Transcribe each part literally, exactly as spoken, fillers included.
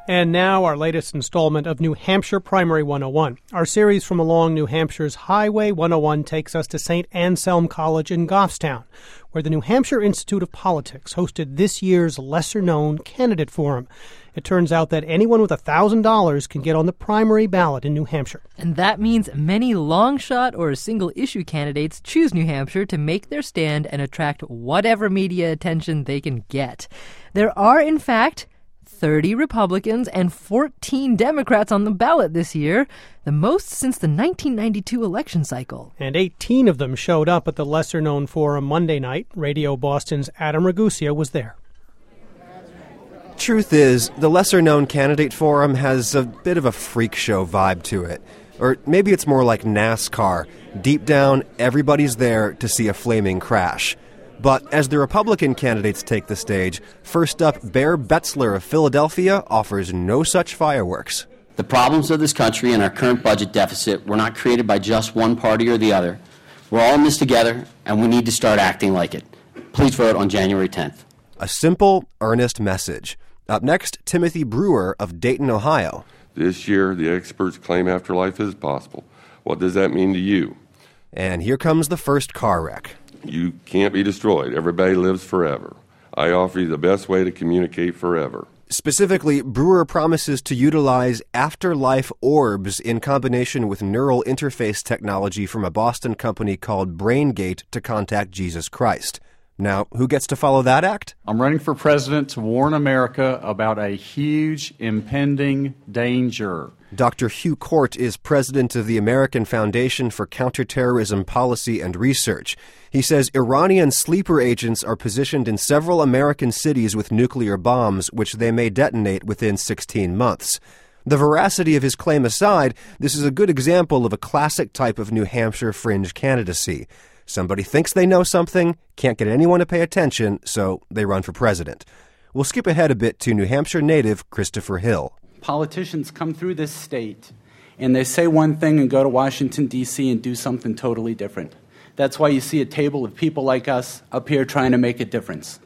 And now our latest installment of New Hampshire Primary one oh one. Our series from along New Hampshire's Highway one oh one takes us to Saint Anselm College in Goffstown, where the New Hampshire Institute of Politics hosted this year's lesser-known candidate forum. It turns out that anyone with one thousand dollars can get on the primary ballot in New Hampshire. And that means many long-shot or single-issue candidates choose New Hampshire to make their stand and attract whatever media attention they can get. There are, in fact, thirty Republicans and fourteen Democrats on the ballot this year, the most since the nineteen ninety-two election cycle. And eighteen of them showed up at the lesser-known forum Monday night. Radio Boston's Adam Ragusea was there. Truth is, the lesser-known candidate forum has a bit of a freak show vibe to it. Or maybe it's more like NASCAR. Deep down, everybody's there to see a flaming crash. But as the Republican candidates take the stage, first up, Bear Betzler of Philadelphia offers no such fireworks. The problems of this country and our current budget deficit were not created by just one party or the other. We're all in this together, and we need to start acting like it. Please vote on January tenth. A simple, earnest message. Up next, Timothy Brewer of Dayton, Ohio. This year, the experts claim afterlife is possible. What does that mean to you? And here comes the first car wreck. You can't be destroyed. Everybody lives forever. I offer you the best way to communicate forever. Specifically, Brewer promises to utilize afterlife orbs in combination with neural interface technology from a Boston company called BrainGate to contact Jesus Christ. Now, who gets to follow that act? I'm running for president to warn America about a huge impending danger. Doctor Hugh Court is president of the American Foundation for Counterterrorism Policy and Research. He says Iranian sleeper agents are positioned in several American cities with nuclear bombs, which they may detonate within sixteen months. The veracity of his claim aside, this is a good example of a classic type of New Hampshire fringe candidacy. Somebody thinks they know something, can't get anyone to pay attention, so they run for president. We'll skip ahead a bit to New Hampshire native Christopher Hill. Politicians come through this state, and they say one thing and go to Washington, D C and do something totally different. That's why you see a table of people like us up here trying to make a difference.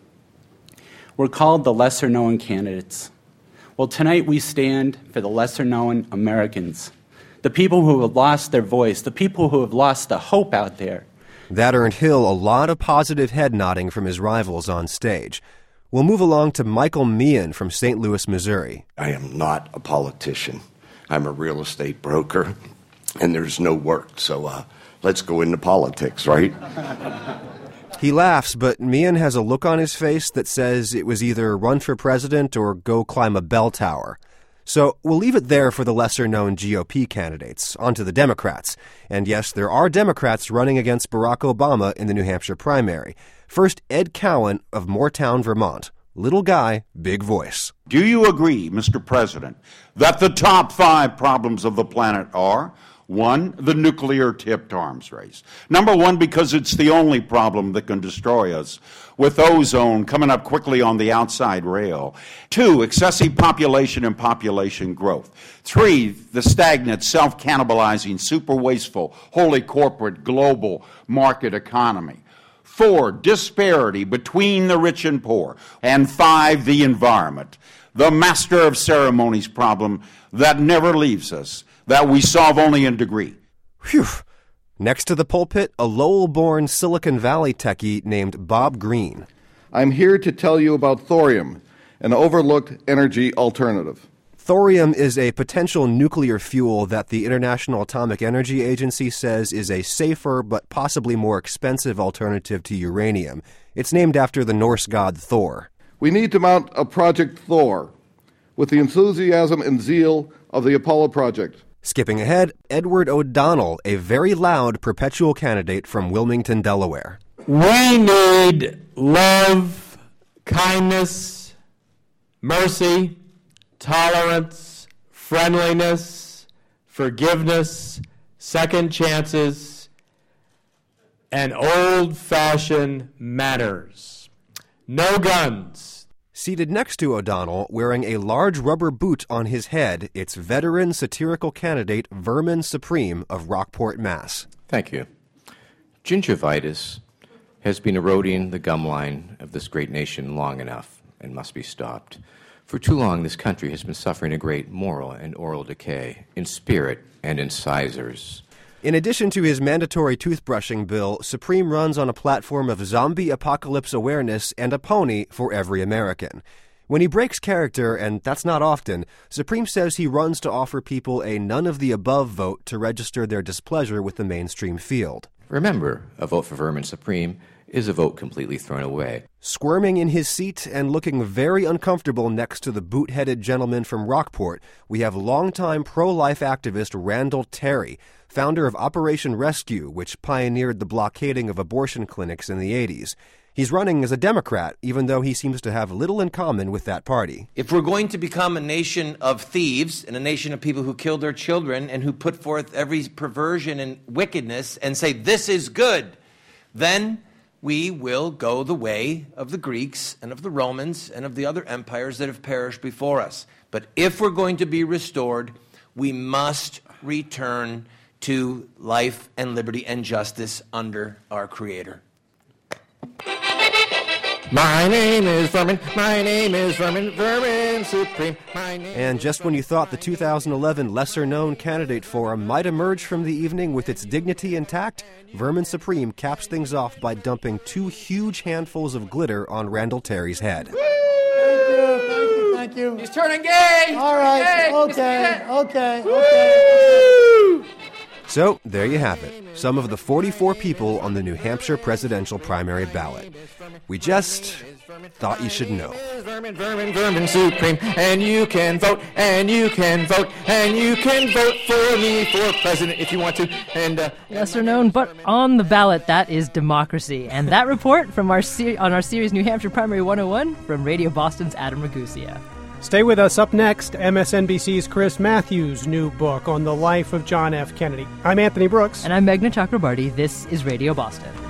We're called the lesser-known candidates. Well, tonight we stand for the lesser-known Americans, the people who have lost their voice, the people who have lost the hope out there. That earned Hill a lot of positive head nodding from his rivals on stage. We'll move along to Michael Meehan from Saint Louis, Missouri. I am not a politician. I'm a real estate broker, and there's no work, so uh, let's go into politics, right? He laughs, but Meehan has a look on his face that says it was either run for president or go climb a bell tower. So we'll leave it there for the lesser-known G O P candidates. On to the Democrats. And yes, there are Democrats running against Barack Obama in the New Hampshire primary. First, Ed Cowan of Moortown, Vermont. Little guy, big voice. Do you agree, Mister President, that the top five problems of the planet are, one, the nuclear-tipped arms race. Number one, because it's the only problem that can destroy us, with ozone coming up quickly on the outside rail. Two, excessive population and population growth. Three, the stagnant, self-cannibalizing, super wasteful, wholly corporate, global market economy. Four, disparity between the rich and poor. And five, the environment, the master of ceremonies problem that never leaves us, that we solve only in degree. Phew. Next to the pulpit, a Lowell-born Silicon Valley techie named Bob Green. I'm here to tell you about thorium, an overlooked energy alternative. Thorium is a potential nuclear fuel that the International Atomic Energy Agency says is a safer but possibly more expensive alternative to uranium. It's named after the Norse god Thor. We need to mount a Project Thor with the enthusiasm and zeal of the Apollo project. Skipping ahead, Edward O'Donnell, a very loud perpetual candidate from Wilmington, Delaware. We need love, kindness, mercy, tolerance, friendliness, forgiveness, second chances, and old-fashioned manners. No guns. Seated next to O'Donnell, wearing a large rubber boot on his head, it's veteran satirical candidate Vermin Supreme of Rockport, Mass. Thank you. Gingivitis has been eroding the gum line of this great nation long enough and must be stopped. For too long, this country has been suffering a great moral and oral decay in spirit and in sizers. In addition to his mandatory toothbrushing bill, Supreme runs on a platform of zombie apocalypse awareness and a pony for every American. When he breaks character, and that's not often, Supreme says he runs to offer people a none-of-the-above vote to register their displeasure with the mainstream field. Remember, a vote for Vermin Supreme is a vote completely thrown away. Squirming in his seat and looking very uncomfortable next to the boot-headed gentleman from Rockport, we have longtime pro-life activist Randall Terry, founder of Operation Rescue, which pioneered the blockading of abortion clinics in the eighties. He's running as a Democrat, even though he seems to have little in common with that party. If we're going to become a nation of thieves and a nation of people who kill their children and who put forth every perversion and wickedness and say this is good, then we will go the way of the Greeks and of the Romans and of the other empires that have perished before us. But if we're going to be restored, we must return to life and liberty and justice under our Creator. My name is Vermin, my name is Vermin, Vermin Supreme, my name And just when you thought the two thousand eleven lesser-known candidate forum might emerge from the evening with its dignity intact, Vermin Supreme caps things off by dumping two huge handfuls of glitter on Randall Terry's head. Thank you, thank you, thank you. He's turning gay! All right, Gay. okay, okay, okay. So, there you have it. Some of the forty-four people on the New Hampshire presidential primary ballot. We just thought you should know. Vermin, Vermin, Vermin Supreme, and you can vote, and you can vote, and you can vote for me for president if you want to. And uh, lesser known, but on the ballot, that is democracy. And that report from our ser- on our series New Hampshire Primary one oh one from Radio Boston's Adam Ragusia. Stay with us. Up next, M S N B C's Chris Matthews' new book on the life of John F. Kennedy. I'm Anthony Brooks. And I'm Meghna Chakrabarty. This is Radio Boston.